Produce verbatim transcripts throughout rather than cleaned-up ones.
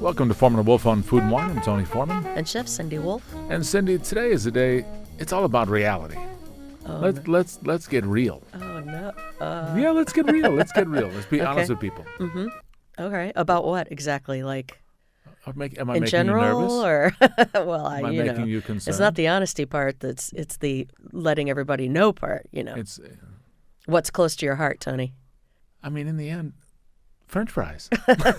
Welcome to Foreman and Wolf on Food and Wine. I'm Tony Foreman. And Chef Cindy Wolf. And Cindy, today is a day, it's all about reality. Oh, let's no. let's let's get real. Oh, no. Uh, Yeah, let's get real. Let's get real. Let's be Okay. honest with people. mm-hmm. Okay. About what exactly? Like Or make, am I in making general? you nervous? Or, well, I, Am I you making know, you concerned? it's not the honesty part. That's It's the letting everybody know part, you know. It's, What's close to your heart, Tony? I mean, in the end, French fries.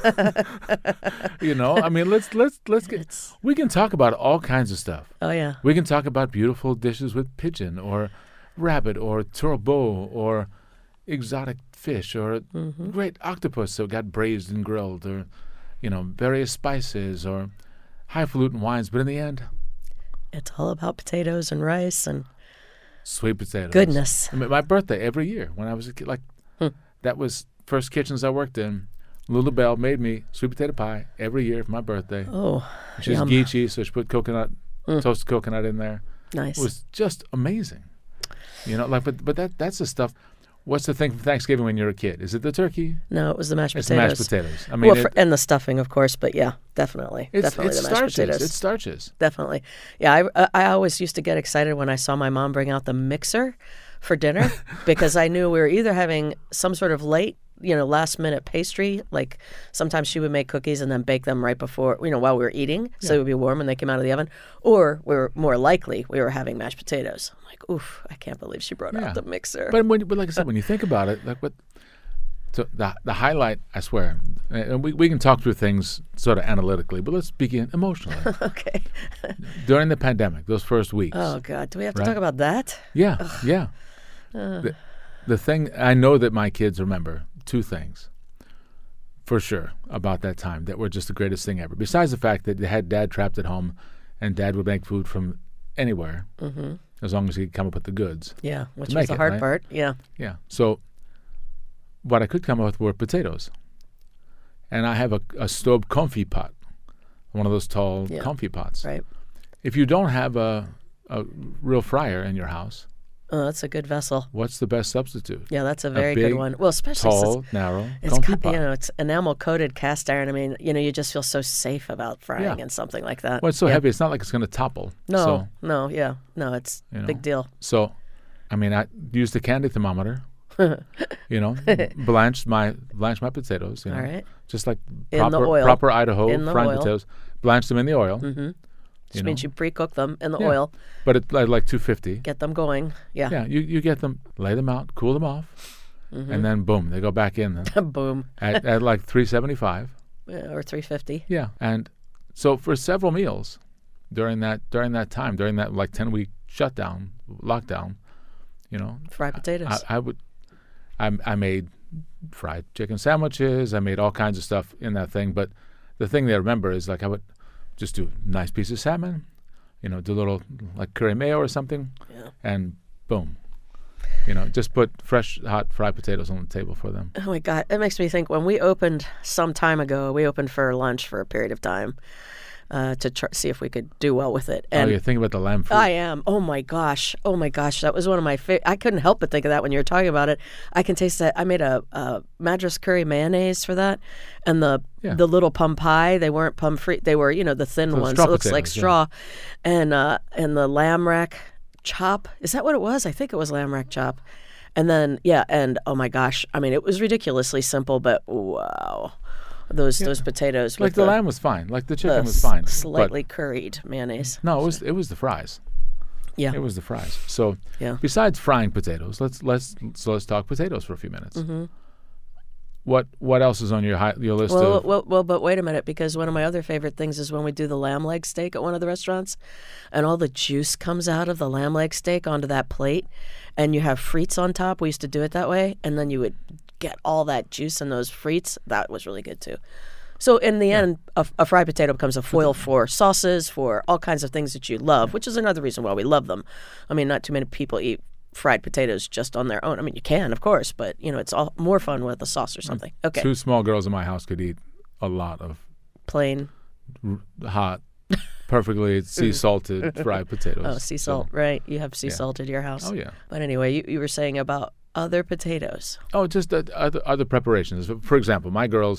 You know, I mean, let's let's let's get. It's, We can talk about all kinds of stuff. oh, yeah. We can talk about beautiful dishes with pigeon or rabbit or turbo or exotic fish or Mm-hmm. great octopus so got braised and grilled or, you know, various spices or highfalutin wines. But in the end, It's all about potatoes and rice and sweet potatoes. goodness. I mean, my birthday every year when I was a kid, like Hmm. that was first kitchens I worked in. Lula Bell made me sweet potato pie every year for my birthday. Oh, She's yum. geechee, so she put coconut, Mm. toasted coconut in there. Nice. It was just amazing. You know, like, but but that that's the stuff. What's the thing for Thanksgiving when you're a kid? Is it the turkey? No, it was the mashed It's the potatoes. mashed potatoes. I mean, well, it, for, and the stuffing, of course, but yeah, definitely. it's, definitely it's the mashed starches. potatoes. It's starches. Definitely. Yeah, I, I I always used to get excited when I saw my mom bring out the mixer for dinner because I knew we were either having some sort of late, you know, last minute pastry. Like sometimes she would make cookies and then bake them right before, you know, while we were eating. So they would be warm when they came out of the oven. Or we were more likely we were having mashed potatoes. I'm like, oof, I can't believe she brought Yeah. out the mixer. But when, but like I said, when you think about it, like what, so the the highlight, I swear, and we we can talk through things sort of analytically, but let's begin emotionally. Okay. During the pandemic, those first weeks. Oh, God. Do we have to Right. talk about that? Yeah, yeah. Uh, The, the thing I know that my kids remember two things for sure about that time that were just the greatest thing ever. Besides the fact that they had dad trapped at home, and dad would make food from anywhere mm-hmm. as long as he could come up with the goods. Yeah, which make was the it, hard right? part. Yeah. Yeah. So what I could come up with were potatoes, and I have a, a stove comfy pot, one of those tall Yeah. comfy pots. Right. If you don't have a a real fryer in your house, Oh, that's a good vessel. what's the best substitute? Yeah, that's a very big, good one. Well, especially since Tall, narrow, it's comfy co- pot. you know it's enamel coated cast iron. I mean, you know, you just feel so safe about frying Yeah. and something like that. Well, it's so Yeah. heavy. It's not like it's going to topple. No, So, no, yeah, no, it's You know. big deal. so, I mean, I used the candy thermometer. You know, blanched my blanched my potatoes. You know, All right. just like In the proper oil. proper Idaho In the fried oil. potatoes. Blanched them in the oil. Mm-hmm. You Which means know. you pre-cook them in the Yeah. oil, But it's like, like two fifty. get them going. Yeah. Yeah, you, you get them, lay them out, cool them off, Mm-hmm. and then boom, they go back in then Boom. at, at like three seventy-five. Yeah, or three fifty. Yeah, and so for several meals during that during that time, during that like ten week shutdown, lockdown, you know, Fried potatoes. I, I would, I, I made fried chicken sandwiches. I made all kinds of stuff in that thing. But the thing that I remember is like I would just do a nice piece of salmon, you know, do a little like curry mayo or something, Yeah. and boom, you know, just put fresh hot fried potatoes on the table for them. Oh my God, it makes me think when we opened some time ago, we opened for lunch for a period of time uh, to tr- see if we could do well with it. Oh, And you're thinking about the lamb food. I am. Oh my gosh. Oh my gosh. That was one of my favorite. I couldn't help but think of that when you were talking about it. I can taste that. I made a, a Madras curry mayonnaise for that, and the Yeah. the little plum pie. They weren't plum free. They were, you know, the thin So ones. straw It looks like potatoes, yeah. straw, and uh, and the lamb rack chop. Is that what it was? I think it was lamb rack chop. And then yeah, and oh my gosh. I mean, it was ridiculously simple, but wow, those those potatoes like with the, lamb was fine. Like the chicken the was fine. s- but- slightly curried mayonnaise. No, it was it was the fries. Yeah. It was the fries. So Yeah. besides frying potatoes, let's let's so let's talk potatoes for a few minutes. Mm-hmm. What what else is on your hi- your list Well, of? well, well, but wait a minute, because one of my other favorite things is when we do the lamb leg steak at one of the restaurants, and all the juice comes out of the lamb leg steak onto that plate, and you have frites on top. We used to do it that way, and then you would get all that juice in those frites. That was really good too. So in the end, a, a fried potato becomes a foil for sauces, for all kinds of things that you love, which is another reason why we love them. I mean, not too many people eat fried potatoes just on their own. I mean, you can, of course, but you know, it's all more fun with a sauce or something. Okay, Two small girls in my house could eat a lot of plain. r- hot, perfectly sea salted fried potatoes. Oh, sea So- salt, right? You have sea yeah. salt at your house. Oh yeah. But anyway, you, you were saying about other potatoes. Oh, just uh, other other preparations. For example, my girls,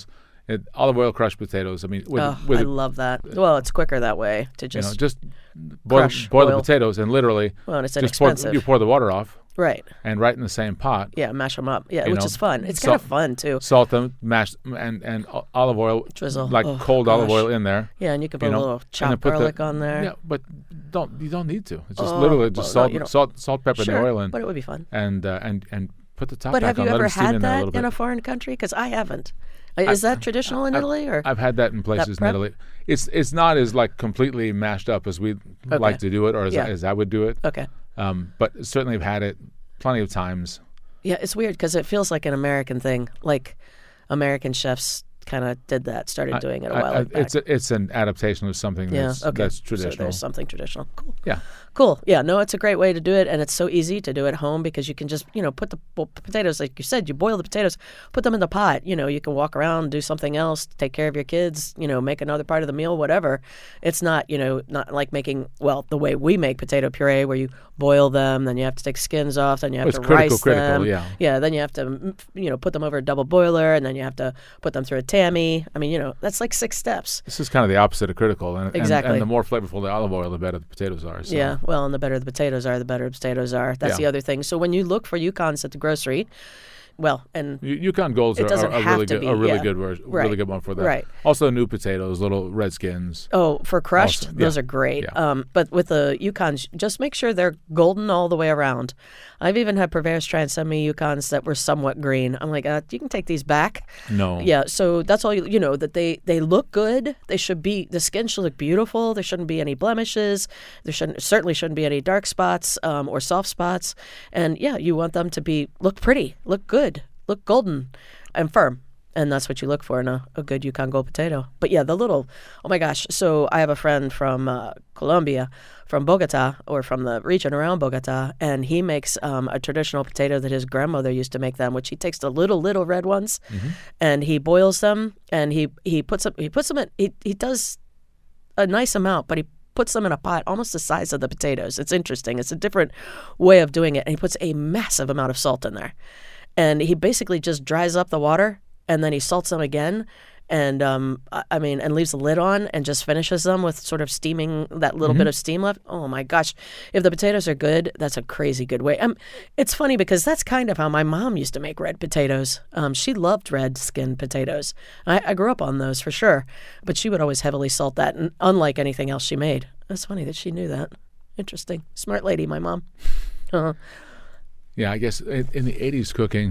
It, olive oil crushed potatoes. I mean, with, Oh, with I love that. Well, it's quicker that way to you just know, just boil, crush boil the oil. potatoes and literally well, and it's just pour, inexpensive. you pour the water off right. and right in the same pot. Yeah, mash them up. Yeah, You which know, is fun. It's salt- kind of fun too. Salt them, mash them, and and o- olive oil, Drizzle. like Oh, cold olive gosh. oil in there. Yeah, and you can put you know, a little and then chopped put the- garlic on there. Yeah, but don't you don't need to. It's just Oh, literally well, just no, salt, you don't- salt, salt, pepper, Sure, and the oil, and but it would be fun. and uh, and and put the top But back have on. you Let ever it steam had in there a that little bit. in a foreign country? Because I haven't. Uh, Is that traditional in Italy, or I've had that in places in prep? Italy. It's it's not as like completely mashed up as we would like to do it, or as, Yeah. as I would do it. okay? Um, but certainly I've had it plenty of times. Yeah, it's weird because it feels like an American thing. Like American chefs kind of did that, started doing it a I- while I- back. it's a, it's an adaptation of something yeah, that's okay. that's So traditional. there's something traditional. Cool. yeah, Cool. Yeah, no, it's a great way to do it, and it's so easy to do at home because you can just, you know, put the well, potatoes, like you said, you boil the potatoes, put them in the pot. You know, you can walk around, do something else, take care of your kids, you know, make another part of the meal, whatever. It's not, you know, not like making, well, the way we make potato puree where you boil them, then you have to take skins off, then you have Well, it's to critical, rice critical, them. yeah. Yeah, then you have to, mm, you know, put them over a double boiler, and then you have to put them through a tammy. I mean, you know, that's like six steps. this is kind of the opposite of critical, and, and- Exactly. and the more flavorful the olive oil, the better the potatoes are. So. Yeah, well, and the better the potatoes are, the better the potatoes are. That's Yeah. the other thing. So when you look for Yukons at the grocery, well, and Y- Yukon Golds It are, are doesn't a have really to good, be, a really yeah. good, ver- Right. really good one for that. Right. Also, new potatoes, little red skins. oh, for crushed, Awesome. those Yeah. are great. Yeah. Um, but with the Yukons, just make sure they're golden all the way around. I've even had purveyors try and send me Yukons that were somewhat green. I'm like, uh, you can take these back. No. Yeah, so that's all you you know that they they look good. They should be the skin should look beautiful. There shouldn't be any blemishes. There shouldn't certainly shouldn't be any dark spots um, or soft spots. And yeah, you want them to be look pretty, look good, look golden, and firm. And that's what you look for in a, a good Yukon Gold potato. But yeah, the little, oh my gosh. So I have a friend from uh, Colombia, from Bogota, or from the region around Bogota, and he makes um, a traditional potato that his grandmother used to make them, which he takes the little, little red ones, and he boils them, and he, he puts them, he puts them in, he, he does a nice amount, but he puts them in a pot almost the size of the potatoes. It's interesting. It's a different way of doing it. And he puts a massive amount of salt in there. And he basically just dries up the water, and then he salts them again, and um, I I mean, and leaves the lid on, and just finishes them with sort of steaming that little bit of steam left. Oh my gosh, if the potatoes are good, that's a crazy good way. Um, it's funny because that's kind of how my mom used to make red potatoes. Um, she loved red skinned potatoes. I, I grew up on those for sure, but she would always heavily salt that, and unlike anything else she made. That's funny that she knew that. Interesting, smart lady, my mom. Uh-huh. Yeah, I guess in, in the eighties cooking,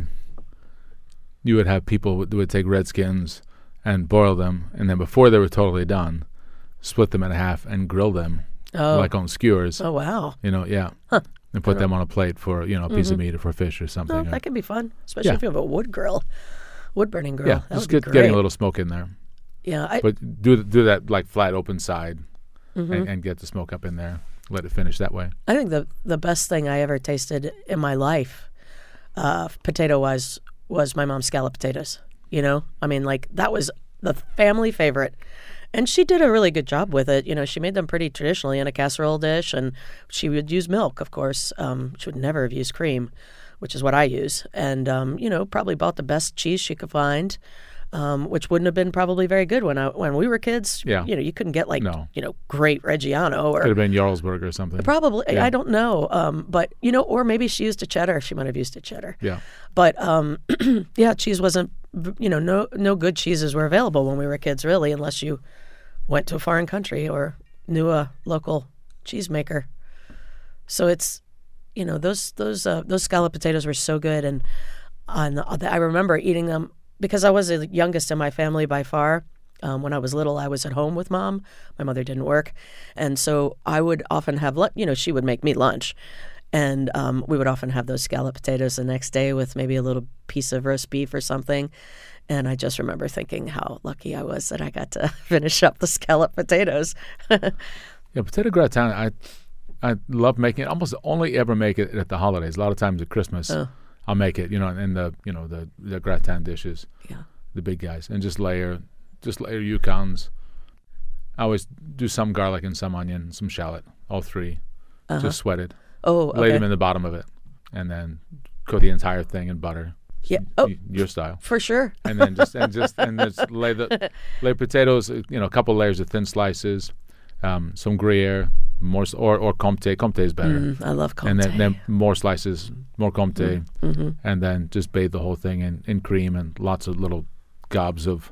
you would have people who would take red skins and boil them, and then before they were totally done, split them in half and grill them, Oh. like on skewers. Oh wow. You know, yeah. And put them on a plate for, you know, a piece of meat or for fish or something. Oh, or- that can be fun, especially Yeah. if you have a wood grill, wood burning grill. yeah, that just would be get, getting a great. little smoke in there. Yeah, I, But do do that like flat open side Mm-hmm. and, and get the smoke up in there. Let it finish that way. I think the the best thing I ever tasted in my life, uh, potato wise, was my mom's scallop potatoes. You know, I mean, like that was the family favorite, and she did a really good job with it. You know, she made them pretty traditionally in a casserole dish, and she would use milk, of course. Um, she would never have used cream, which is what I use, and um, you know, probably bought the best cheese she could find. Um, which wouldn't have been probably very good when I when we were kids. Yeah. You know, you couldn't get like No. you know great Reggiano or Could have been Jarlsberg or something. Probably, Yeah. I don't know, um, but you know, or maybe she used a cheddar. She might have used a cheddar. Yeah. But um, yeah, cheese wasn't. You know, no no good cheeses were available when we were kids, really, unless you went to a foreign country or knew a local cheesemaker. So it's, you know, those those uh, those scallop potatoes were so good, and on I remember eating them because I was the youngest in my family by far. Um, when I was little, I was at home with mom. My mother didn't work, and so I would often have, lu- you know, she would make me lunch, and um, we would often have those scallop potatoes the next day with maybe a little piece of roast beef or something. And I just remember thinking how lucky I was that I got to finish up the scallop potatoes. Yeah, potato gratin, I I love making it. Almost only ever make it at the holidays. A lot of times at Christmas, Oh. I'll make it, you know, in the, you know, the, the gratin dishes, Yeah. the big guys, and just layer, just layer Yukons. I always do some garlic and some onion, some shallot, all three, Uh-huh. just sweated. Oh, Lay them okay. in the bottom of it, and then cook the entire thing in butter. Yeah. Oh, y- your style. for sure. And then just and just and just lay the lay potatoes. You know, a couple layers of thin slices, um, some Gruyere, more s- or or Comté. Comté is better. Mm, I love Comté. And then, then more slices, more Comté, Mm-hmm. and then just bathe the whole thing in, in cream and lots of little gobs of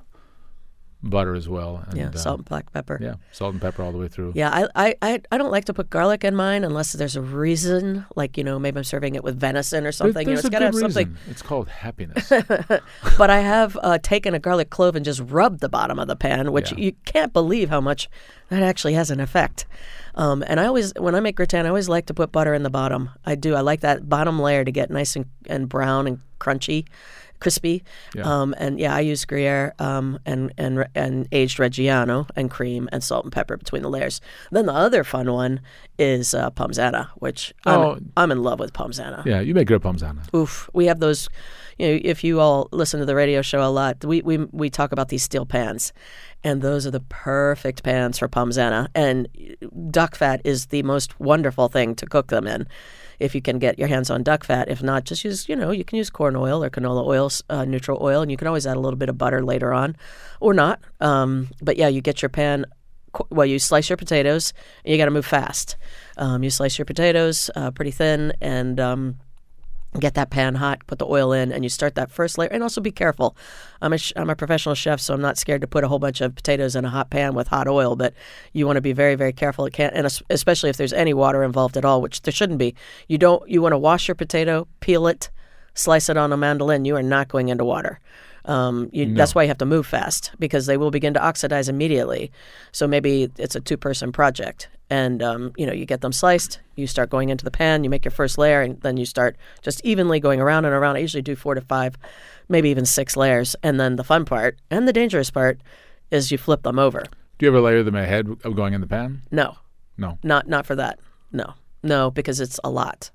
butter as well. And, yeah, uh, salt and black pepper. Yeah, salt and pepper all the way through. Yeah, I, I, I, I don't like to put garlic in mine unless there's a reason, like, you know, maybe I'm serving it with venison or There- something. You know, there's it's a got to good have something. reason. It's called happiness. But I have uh, taken a garlic clove and just rubbed the bottom of the pan, which Yeah. you can't believe how much that actually has an effect. Um, and I always, when I make gratin, I always like to put butter in the bottom. I do. I like that bottom layer to get nice and, and brown and crunchy, crispy. Yeah. Um, and yeah, I use Gruyere um, and and and aged Reggiano and cream and salt and pepper between the layers. Then the other fun one is uh, Pomzana, which I'm, Oh. I'm in love with Pomzana. Yeah, you make good pomzana. Oof, we have those. You know, if you all listen to the radio show a lot, we we we talk about these steel pans, and those are the perfect pans for Pomzana. And duck fat is the most wonderful thing to cook them in, if you can get your hands on duck fat. If not, just use you know you can use corn oil or canola oil, uh, neutral oil, and you can always add a little bit of butter later on, or not. Um, but yeah, you get your pan. Well, you slice your potatoes, and you got to move fast. Um, you slice your potatoes uh, pretty thin, and um, get that pan hot, put the oil in, and you start that first layer. And also be careful. I'm a, sh- I'm a professional chef, so I'm not scared to put a whole bunch of potatoes in a hot pan with hot oil, but you want to be very, very careful. It can't, and es- especially if there's any water involved at all, which there shouldn't be. You don't. You want to wash your potato, peel it, slice it on a mandolin. You are not going into water. Um, you, That's why you have to move fast, because they will begin to oxidize immediately. So maybe it's a two-person project. And, um, you know, you get them sliced, you start going into the pan, you make your first layer, and then you start just evenly going around and around. I usually do four to five, maybe even six layers. And then the fun part and the dangerous part is you flip them over. Do you ever layer them ahead of going in the pan? No, No. not not for that. No, no, because it's a lot.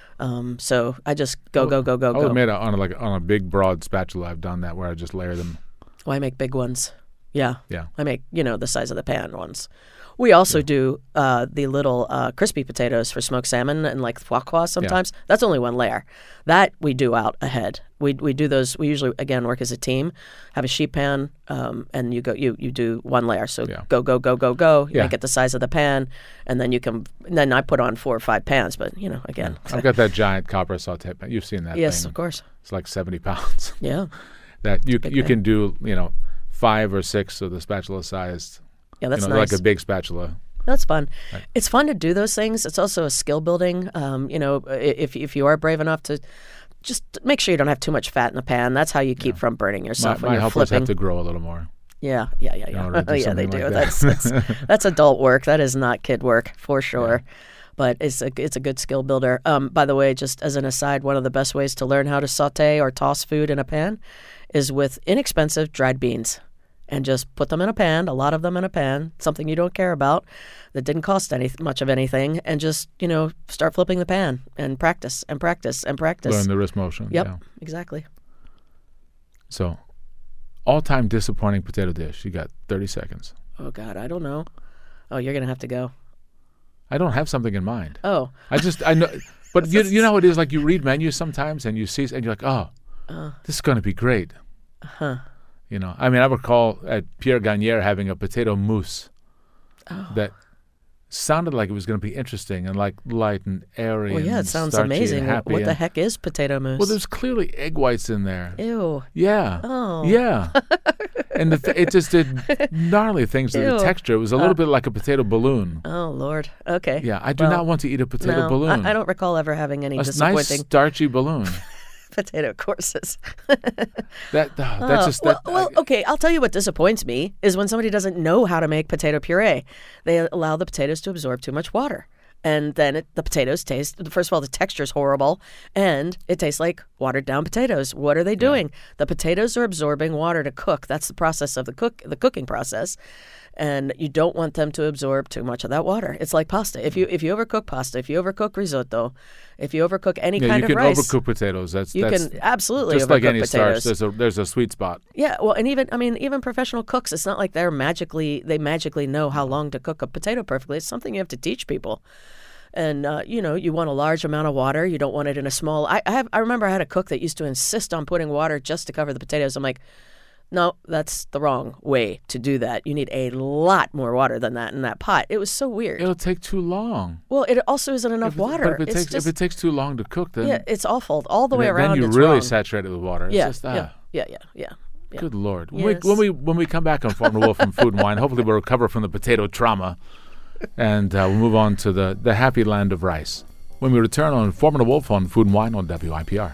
Um, so I just go, go, go, go, I would go. made it on a, like on a big broad spatula. I've done that where I just layer them. Well, I make big ones. Yeah. Yeah. I make, you know, the size of the pan ones. We also do uh, the little uh, crispy potatoes for smoked salmon and like foie gras sometimes. That's only one layer. That we do out ahead. We we do those. We usually again work as a team. Have a sheet pan, um, and you go you you do one layer. So Yeah. go go go go go. You Yeah. make it the size of the pan, and then you can. And then I put on four or five pans. But you know, again, I've got that giant copper saute pan. You've seen that yes, thing. of course, It's like seventy pounds. yeah, that you Big you thing. can do, you know, five or six of the spatula sized. yeah. That's you know, nice. like a big spatula. That's fun. Right. It's fun to do those things. It's also a skill building. Um, you know, i- if if you are brave enough to just make sure you don't have too much fat in the pan. That's how you keep from burning My, yourself when my you're helpers flipping. have to grow a little more. Yeah, yeah, yeah, in yeah. order to do yeah, they something do. like that. That's, that's that's adult work. That is not kid work for sure. But it's a it's a good skill builder. Um, by the way, just as an aside, one of the best ways to learn how to saute or toss food in a pan is with inexpensive dried beans. And just put them in a pan, a lot of them in a pan, something you don't care about, that didn't cost any much of anything, and just, you know, start flipping the pan and practice and practice and practice. Learn the wrist motion. Yep, Yeah. exactly. So, all time disappointing potato dish. You got thirty seconds. Oh, God, I don't know. Oh, you're going to have to go. I don't have something in mind. Oh, I just, I know, but you, you know how it is, like you read menus sometimes and you see, and you're like, oh, Uh. this is going to be great. huh. You know, I mean, I recall at Pierre Gagnère having a potato mousse Oh. that sounded like it was going to be interesting and like light and airy. Well, yeah, it and sounds starchy amazing. And What, happy what the and- heck is potato mousse? Well, there's clearly egg whites in there. Ew. Yeah. Oh. Yeah. And the th- it just did gnarly things to the Ew. texture. It was a little bit like a potato balloon. Oh, Lord. Okay. Yeah, I do Well, not want to eat a potato no, balloon. I, I don't recall ever having any a nice disappointing starchy balloon. potato courses. That oh, that's Oh, just well, that. well, I- okay. I'll tell you what disappoints me is when somebody doesn't know how to make potato puree. They allow the potatoes to absorb too much water, and then it, the potatoes taste. First of all, the texture is horrible, and it tastes like watered down potatoes. What are they doing? The potatoes are absorbing water to cook. That's the process of the cook the cooking process. And you don't want them to absorb too much of that water. It's like pasta. If you if you overcook pasta, if you overcook risotto, if you overcook any yeah, kind you of can rice, overcook potatoes. That's you that's can absolutely just overcook like any potatoes. starch. There's a there's a sweet spot. Yeah, well, and even I mean, even professional cooks, it's not like they're magically they magically know how long to cook a potato perfectly. It's something you have to teach people. And, uh, you know, you want a large amount of water. You don't want it in a small... I, I, have, I remember I had a cook that used to insist on putting water just to cover the potatoes. I'm like, no, that's the wrong way to do that. You need a lot more water than that in that pot. It was so weird. It'll take too long. Well, it also isn't enough If it- water. But if it, It's takes, just, if it takes too long to cook, then, yeah, it's awful. All the way then, around, then you it's really wrong. saturate it with water. It's yeah, just, yeah, ah. yeah, yeah, yeah, yeah. Good Lord. When, Yes. we, when we when we come back on Farmer Wolf from Food and Wine, hopefully we'll recover from the potato trauma and uh, we'll move on to the, the happy land of rice. When we return on Foreman and Wolf on Food and Wine on W I P R.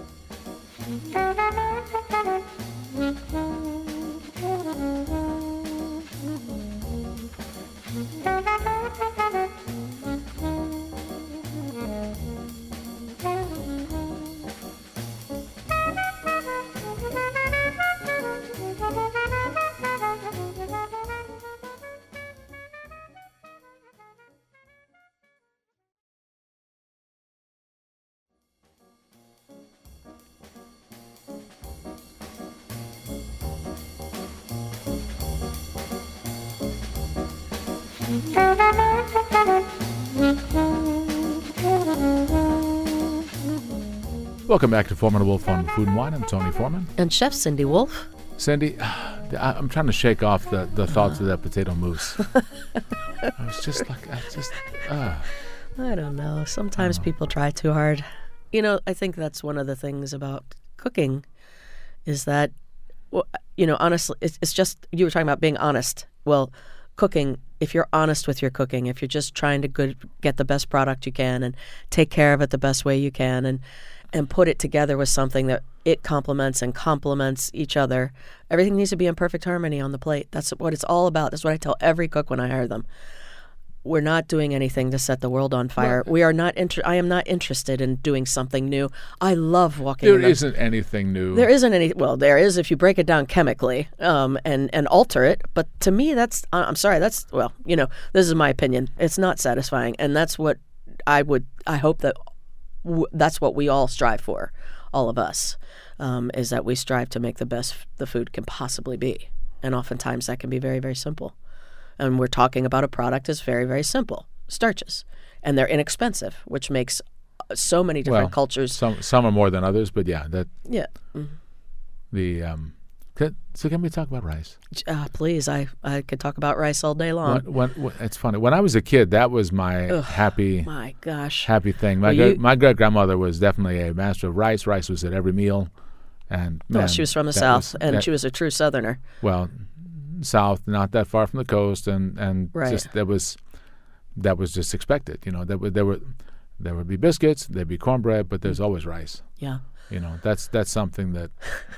Welcome back to Foreman and Wolf on Food and Wine. I'm Tony Foreman. And Chef Cindy Wolf. Cindy, I- I'm trying to shake off the, the thoughts of that potato mousse. I was just like, I just, uh. I don't know. Sometimes people try too hard. You know, I think that's one of the things about cooking is that, well, you know, honestly, it's, it's just, you were talking about being honest. Well, cooking, if you're honest with your cooking, if you're just trying to good, get the best product you can and take care of it the best way you can and, and put it together with something that it complements and complements each other, everything needs to be in perfect harmony on the plate. That's what it's all about. That's what I tell every cook when I hire them. We're not doing anything to set the world on fire. Well, we are not. Inter- I am not interested in doing something new. I love walking. There in the- isn't anything new. There isn't any. Well, there is if you break it down chemically, um, and and alter it. But to me, that's. I'm sorry. That's well. You know, this is my opinion. It's not satisfying, and that's what I would. I hope that w- that's what we all strive for. All of us, um, is that we strive to make the best the food can possibly be, and oftentimes that can be very very simple. And we're talking about a product that's very, very simple, starches. And they're inexpensive, which makes so many different well, cultures. Some some are more than others, but yeah, that Yeah. Mm. the um. Can, so can we talk about rice? Uh, please, I, I could talk about rice all day long. When, when, when, it's funny. When I was a kid, that was my Ugh, happy My gosh. happy thing. My Well, great, you- my great grandmother was definitely a master of rice. Rice was at every meal, and Well, man, she was from the that South, was- and that- she was a true Southerner. well, South, not that far from the coast, and and Right. just that was that was just expected. You know, there would there were there would be biscuits, there'd be cornbread, but there's always rice. Yeah. You know, that's that's something that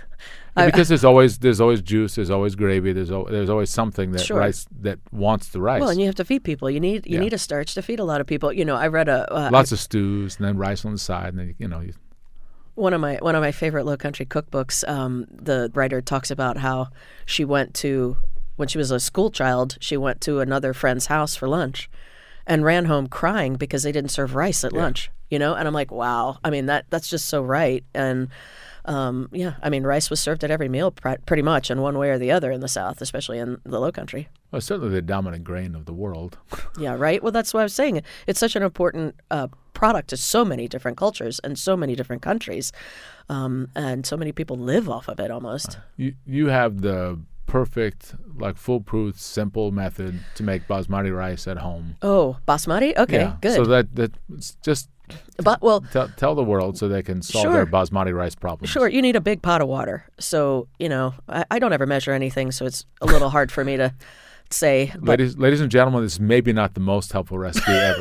I- because there's always there's always juice, there's always gravy, there's al- there's always something that Sure. rice that wants the rice. Well, and you have to feed people. You need you Yeah. need a starch to feed a lot of people. You know, I read a uh, Lots of stews, and then rice on the side, and then you know. You, One of my one of my favorite Low Country cookbooks. Um, the writer talks about how she went to when she was a school child. She went to another friend's house for lunch, and ran home crying because they didn't serve rice at Yeah. lunch. You know, and I'm like, wow. I mean that that's just so right. And um, yeah, I mean rice was served at every meal pr- pretty much in one way or the other in the South, especially in the Low Country. well, certainly the dominant grain of the world. Yeah, right. Well, that's what I was saying. It's such an important uh, product to so many different cultures and so many different countries, um, and so many people live off of it almost. You you have the perfect, like foolproof, simple method to make basmati rice at home. Oh, basmati. Okay, yeah. good. So that that it's just but well, tell tell the world so they can solve Sure. their basmati rice problems. sure, you need a big pot of water. So you know, I, I don't ever measure anything, so it's a little hard for me to say. But Ladies, ladies and gentlemen, this is maybe not the most helpful recipe ever.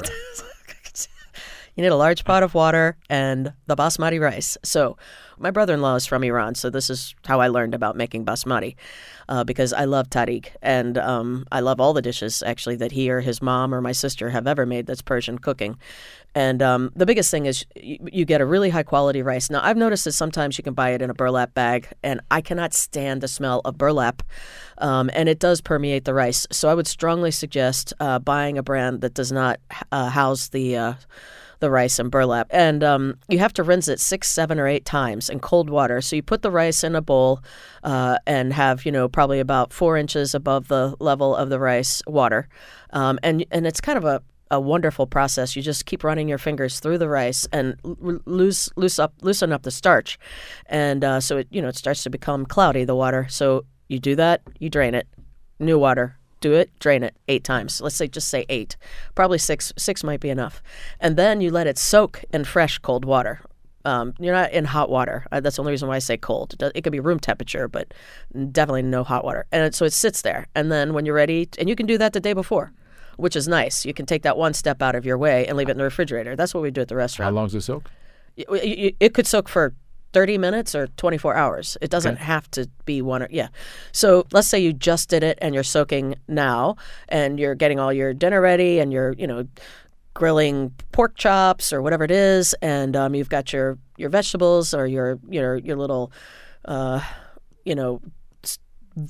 you need a large pot of water and the basmati rice. So my brother-in-law is from Iran, so this is how I learned about making basmati, uh, because I love tariq, and um, I love all the dishes, actually, that he or his mom or my sister have ever made that's Persian cooking. And um, the biggest thing is you, you get a really high-quality rice. Now, I've noticed that sometimes you can buy it in a burlap bag, and I cannot stand the smell of burlap, um, and it does permeate the rice. So I would strongly suggest uh, buying a brand that does not uh, house the... Uh, the rice in burlap. And um, you have to rinse it six, seven, or eight times in cold water. So you put the rice in a bowl uh, and have, you know, probably about four inches above the level of the rice water. Um, and and it's kind of a a wonderful process. You just keep running your fingers through the rice and l- loose, loose up, loosen up the starch, and uh, so it you know it starts to become cloudy, the water. So you do that, you drain it, new water. Do it, drain it eight times. Let's say just say eight. Probably six. Six might be enough, and then you let it soak in fresh cold water. Um, you're not in hot water. Uh, that's the only reason why I say cold. It, does, it could be room temperature, but definitely no hot water. And it, so it sits there. And then when you're ready, and you can do that the day before, which is nice. You can take that one step out of your way and leave it in the refrigerator. That's what we do at the restaurant. How long does it soak? It, it, it could soak for thirty minutes or twenty-four hours. It doesn't Okay. have to be one or, yeah. So let's say you just did it and you're soaking now and you're getting all your dinner ready and you're, you know, grilling pork chops or whatever it is, and um, you've got your, your vegetables or your your your little, uh, you know, s-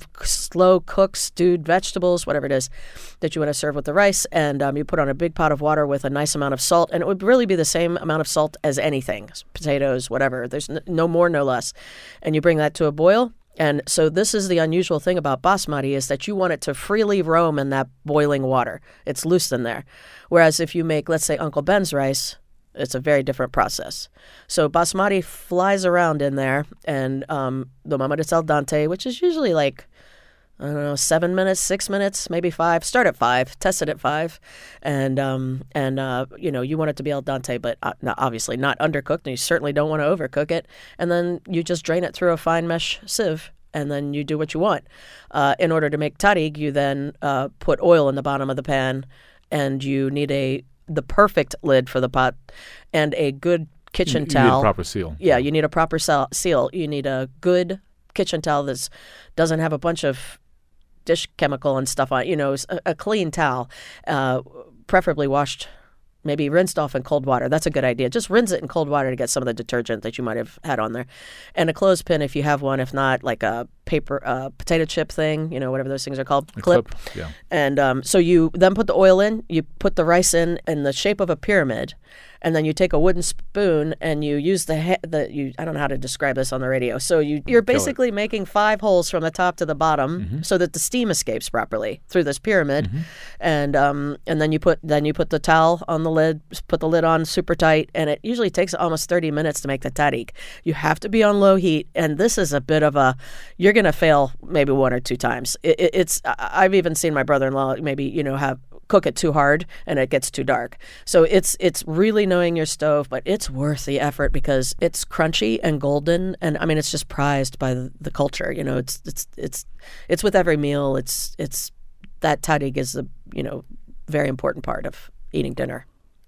slow cooked stewed vegetables, whatever it is that you want to serve with the rice, and um, you put on a big pot of water with a nice amount of salt, and it would really be the same amount of salt as anything, potatoes, whatever. There's n- no more, no less, and you bring that to a boil. And so this is the unusual thing about basmati is that you want it to freely roam in that boiling water. It's loose in there. Whereas if you make, let's say, Uncle Ben's rice, it's a very different process. So basmati flies around in there, and um, the moment it's al dente, which is usually like, I don't know, seven minutes, six minutes, maybe five. Start at five, test it at five, and um, and uh, you know you want it to be al dente, but uh, not, obviously not undercooked, and you certainly don't want to overcook it. And then you just drain it through a fine mesh sieve, and then you do what you want. Uh, in order to make tarig, you then uh, put oil in the bottom of the pan, and you need a the perfect lid for the pot and a good kitchen You towel. need a proper seal. Yeah, you need a proper sal- seal. You need a good kitchen towel that doesn't have a bunch of dish chemical and stuff on it. You know, a, a clean towel, uh, preferably washed, maybe rinsed off in cold water. That's a good idea. Just rinse it in cold water to get some of the detergent that you might have had on there. And a clothespin if you have one. If not, like a paper uh, potato chip thing, you know, whatever those things are called. A clip. clip, yeah. And um, so you then put the oil in, you put the rice in in the shape of a pyramid, and then you take a wooden spoon and you use the he- the you I don't know how to describe this on the radio. So you you're basically making five holes from the top to the bottom Mm-hmm. so that the steam escapes properly through this pyramid, and um and then you put then you put the towel on the lid, put the lid on super tight, and it usually takes almost thirty minutes to make the tarik. You have to be on low heat, and this is a bit of a you're gonna fail maybe one or two times. It, it, it's I- I've even seen my brother-in-law maybe you know have cook it too hard and it gets too dark. So it's it's really knowing your stove, but it's worth the effort because it's crunchy and golden, and I mean it's just prized by the, the culture. You know, it's it's it's it's with every meal. It's it's that tarig is a you know very important part of eating dinner.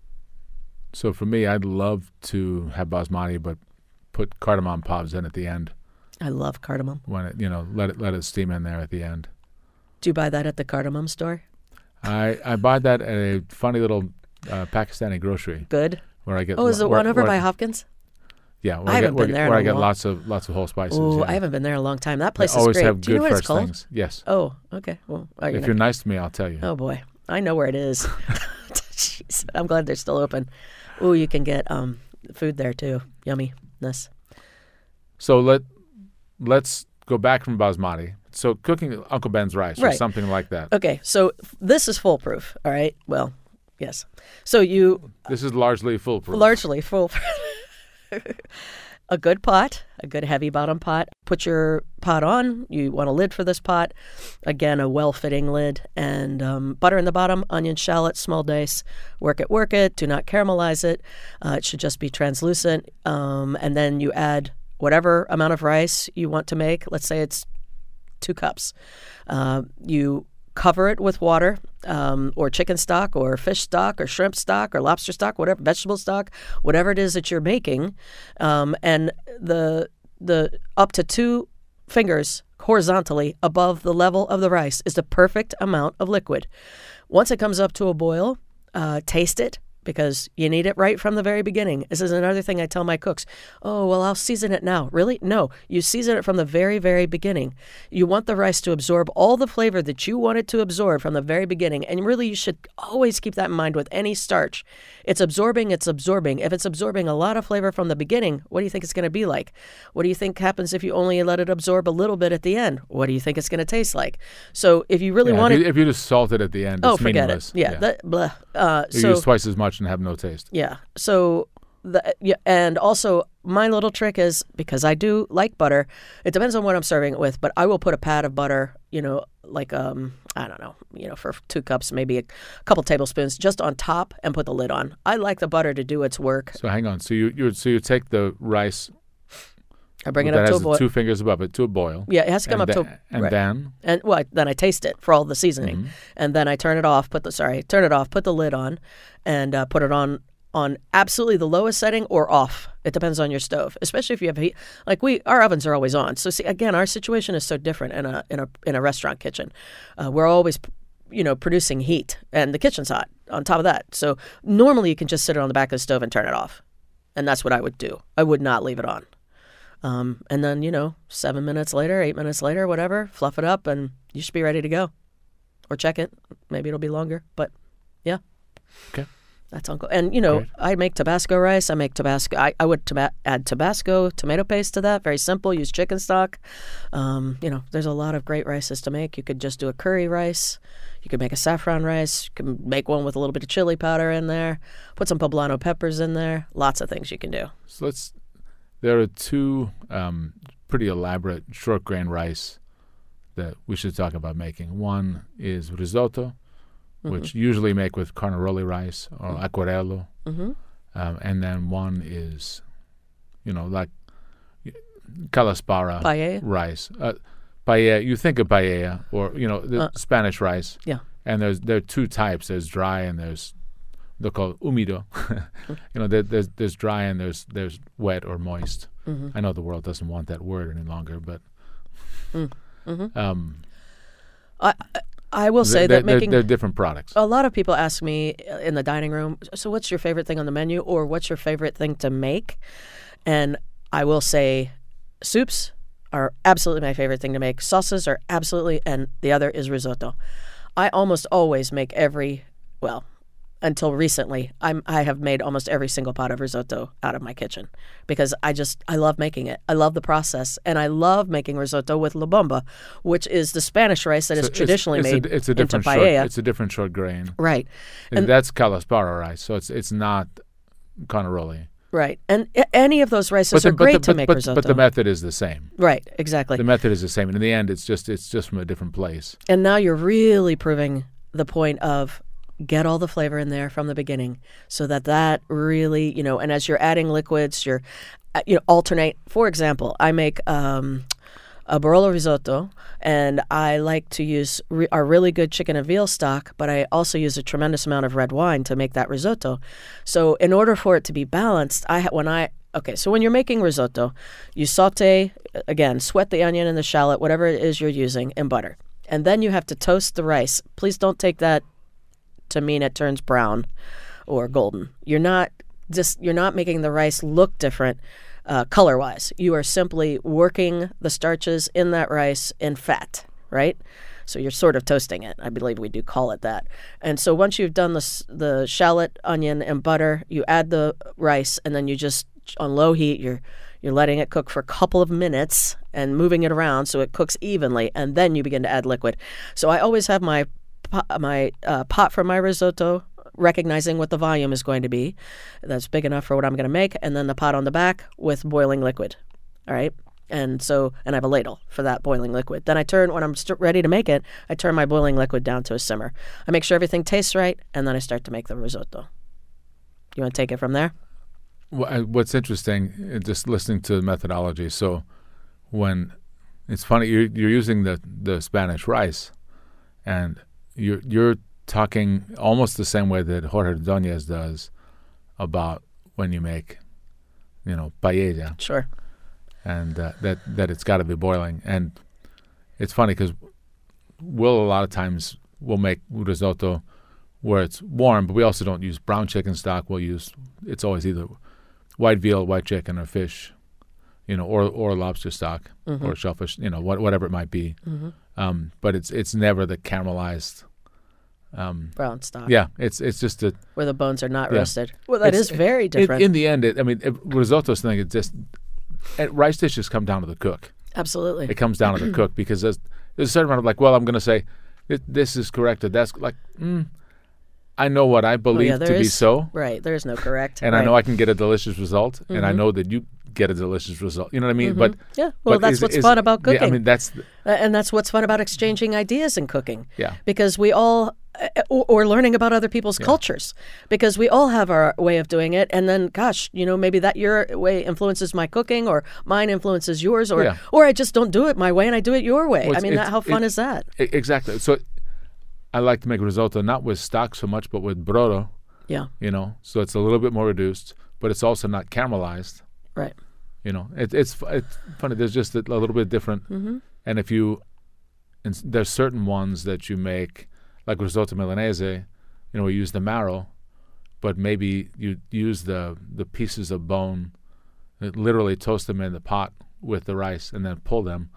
So for me, I'd love to have basmati, but put cardamom pods in at the end I love cardamom. when it you know let it let it steam in there at the end. Do you buy that at the cardamom store? I, I buy that at a funny little uh, Pakistani grocery Good. where I get. Oh, is it where, one over where by I, Hopkins? Yeah, where I I, haven't get, where, been there where in I a get long- lots of lots of whole spices. Oh, yeah. I haven't been there in a long time. That They place is always great. have Do you good know what fresh it's called? things. Yes. Oh, okay. Well, are you If not- you're nice to me, I'll tell you. Oh boy, I know where it is. Jeez, I'm glad they're still open. Ooh, you can get um food there too. Yumminess. So let let's go back from basmati. So cooking Uncle Ben's rice or Right. something like that. Okay, so this is foolproof. All right. Well, yes. So you This is largely foolproof. largely foolproof. A good pot, a good heavy bottom pot. Put your pot on. You want a lid for this pot. Again, a well-fitting lid. And um, butter in the bottom, onion, shallot, small dice. Work it, work it. Do not caramelize it. Uh, it should just be translucent. Um, and then you add whatever amount of rice you want to make. Let's say it's two cups. Uh, you cover it with water um, or chicken stock or fish stock or shrimp stock or lobster stock, whatever, vegetable stock, whatever it is that you're making. Um, and the the up to two fingers horizontally above the level of the rice is the perfect amount of liquid. Once it comes up to a boil, uh, taste it because you need it right from the very beginning. This is another thing I tell my cooks. Oh, well, I'll season it now. Really? No, you season it from the very, very beginning. You want the rice to absorb all the flavor that you want it to absorb from the very beginning. And really, you should always keep that in mind with any starch. It's absorbing, it's absorbing. If it's absorbing a lot of flavor from the beginning, what do you think it's going to be like? What do you think happens if you only let it absorb a little bit at the end? What do you think it's going to taste like? So if you really yeah, want if it... you, if you just salt it at the end, oh, it's forget meaningless. it. Yeah, yeah. That, blah. Uh, you so, use twice as much and have no taste. Yeah. So, the, yeah, and also my little trick is, because I do like butter, it depends on what I'm serving it with, but I will put a pat of butter, you know, like, um, I don't know, you know, for two cups, maybe a couple tablespoons just on top and put the lid on. I like the butter to do its work. So hang on. So you, you so you take the rice. I bring it that up to has a the boil. two fingers above it to a boil. Yeah, it has to come and up to then- a, and right. then And well, then I taste it for all the seasoning, Mhm. and then I turn it off. Put the sorry, turn it off. Put the lid on, and uh, put it on on absolutely the lowest setting or off. It depends on your stove, especially if you have heat. Like we, our ovens are always on. So see, again, our situation is so different in a in a in a restaurant kitchen. Uh, we're always, you know, producing heat, and the kitchen's hot on top of that. So normally you can just sit it on the back of the stove and turn it off, and that's what I would do. I would not leave it on. Um, and then, you know, seven minutes later, eight minutes later, whatever, fluff it up and you should be ready to go. Or check it. Maybe it'll be longer, but yeah. Okay. That's Uncle. And, you know, Great. I make Tabasco rice. I make Tabasco. I, I would taba- add Tabasco tomato paste to that. Very simple. Use chicken stock. Um, you know, there's a lot of great rices to make. You could just do a curry rice. You could make a saffron rice. You can make one with a little bit of chili powder in there. Put some poblano peppers in there. Lots of things you can do. So let's. There are two um, pretty elaborate short grain rice that we should talk about making. One is risotto, Mm-hmm. which usually make with carnaroli rice or Mm-hmm. acquarello, Mm-hmm. um, and then one is, you know, like calaspara Paella? rice. Uh, paella. You think of paella or you know the Uh, Spanish rice. Yeah. And there's there are two types. There's dry and there's they're called humido. You know, there, there's there's dry and there's there's wet or moist. Mm-hmm. I know the world doesn't want that word any longer, but Mm-hmm. um, I I will say they're, that making they're, they're different products. a lot of people ask me in the dining room, so what's your favorite thing on the menu, or what's your favorite thing to make? And I will say, soups are absolutely my favorite thing to make. Sauces are absolutely, and the other is risotto. I almost always make every well. Until recently, I'm, I have made almost every single pot of risotto out of my kitchen because I just, I love making it. I love the process. And I love making risotto with la bomba, which is the Spanish rice that So is it's- traditionally it's made a, it's a into different short, paella. it's a different short grain. Right, And And- that's calaspara rice, so it's it's not carnaroli. right. And a- any of those rices But the, are but great the, to but, make but, risotto. but the method is the same. right, exactly. The method is the same, and in the end, it's just it's just from a different place. And now you're really proving the point of get all the flavor in there from the beginning so that that really, you know, and as you're adding liquids, you're, uh, you know, alternate. For example, I make um, a Barolo risotto, and I like to use re- our really good chicken and veal stock, but I also use a tremendous amount of red wine to make that risotto. So in order for it to be balanced, I ha- when I Okay, so when you're making risotto, you saute, again, sweat the onion and the shallot, whatever it is you're using, in butter. And then you have to toast the rice. Please don't take that to mean it turns brown or golden. You're not just you're not making the rice look different uh, color-wise. You are simply working the starches in that rice in fat, right? So you're sort of toasting it. I believe we do call it that. And so once you've done the s- the shallot, onion, and butter, you add the rice, and then you just on low heat you're you're letting it cook for a couple of minutes and moving it around so it cooks evenly, and then you begin to add liquid. So I always have my pot, my uh, pot for my risotto, recognizing what the volume is going to be. That's big enough for what I'm going to make, and then the pot on the back with boiling liquid. All right. And so, and I have a ladle for that boiling liquid. Then I turn, when I'm st- ready to make it, I turn my boiling liquid down to a simmer. I make sure everything tastes right, and then I start to make the risotto. You want to take it from there? Wh- uh, What's interesting, uh, just listening to the methodology. So, when it's funny, you're you're using the the Spanish rice, and you're you're talking almost the same way that Jorge Ordóñez does about when you make, you know, paella, Sure. and uh, that that it's got to be boiling. And it's funny because we'll a lot of times we'll make risotto where it's warm, but we also don't use brown chicken stock. We'll use, it's always either white veal, white chicken, or fish, you know, or or lobster stock Mm-hmm. or shellfish, you know, what, whatever it might be. Mm-hmm. Um, but it's it's never the caramelized. Um, Brown stock. yeah, it's it's just a Where the bones are not Yeah. roasted. Well, that It's- is very in, different. in the end. It, I mean, it, risotto's thing. It just and rice dishes come down to the cook. Absolutely. It comes down to the cook because there's, there's a certain amount of like, well, I'm going to say "Th- this is correct or that's like, mm, I know what I Well, believe yeah, to there be is- so, Right. There is no correct. and right. I know I can get a delicious result, and I Mhm. know that you get a delicious result. You know what I mean? Mhm. But yeah. Well, but that's is- what's is- fun about yeah, cooking. I mean, that's the- Uh, and that's what's fun about exchanging ideas in cooking. yeah. Because we all, uh, or, or learning about other people's Yeah. cultures, because we all have our way of doing it. And then, gosh, you know, maybe that your way influences my cooking, or mine influences yours, or Yeah. or I just don't do it my way and I do it your way. Well, I it's- mean, it's- that, how fun it- is that? E- Exactly. So I like to make risotto not with stock so much, but with brodo. Yeah. You know, so it's a little bit more reduced, but it's also not caramelized. Right. You know, it, it's fu- it's funny. There's just a, a little bit different. Mm-hmm. And if you, and s- there's certain ones that you make, like risotto milanese. You know, we use the marrow, but maybe you use the the pieces of bone, uh, literally toast them in the pot with the rice, and then pull them.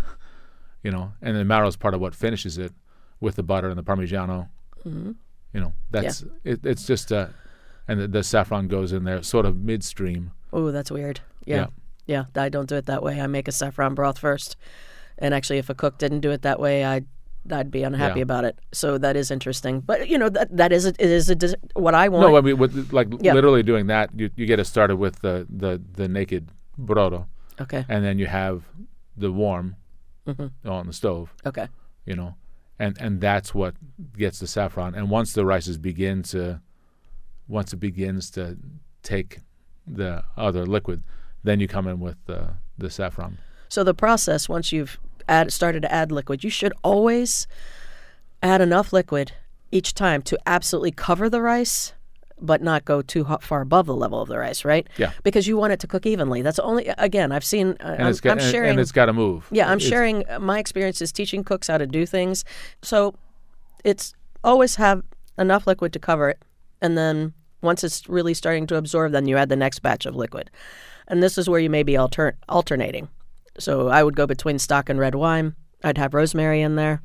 You know, and the marrow is part of what finishes it, with the butter and the Parmigiano. Mm-hmm. You know, that's it, it's just uh and the, the saffron goes in there sort of midstream. Oh, that's weird. Yeah. Yeah. yeah. I don't do it that way. I make a saffron broth first. And actually, if a cook didn't do it that way, I'd I'd be unhappy Yeah. about it. So that is interesting. But you know, that that is a, it is a dis- what I want. No, I mean, with like Yeah. literally doing that, you you get it started with the the the naked brodo, okay. and then you have the warm hmm on the stove. Okay. You know, and and that's what gets the saffron. And once the rices begin to, once it begins to take the other liquid, then you come in with the the saffron. So the process, once you've add, started to add liquid, you should always add enough liquid each time to absolutely cover the rice, but not go too hot, far above the level of the rice, right? Yeah. Because you want it to cook evenly. That's only, again, I've seen, uh, And I'm, it's got, I'm and- sharing. and it's got to move. Yeah, I'm It's- sharing uh, my experiences teaching cooks how to do things. So it's always have enough liquid to cover it. And then once it's really starting to absorb, then you add the next batch of liquid. And this is where you may be alter- alternating. So I would go between stock and red wine. I'd have rosemary in there.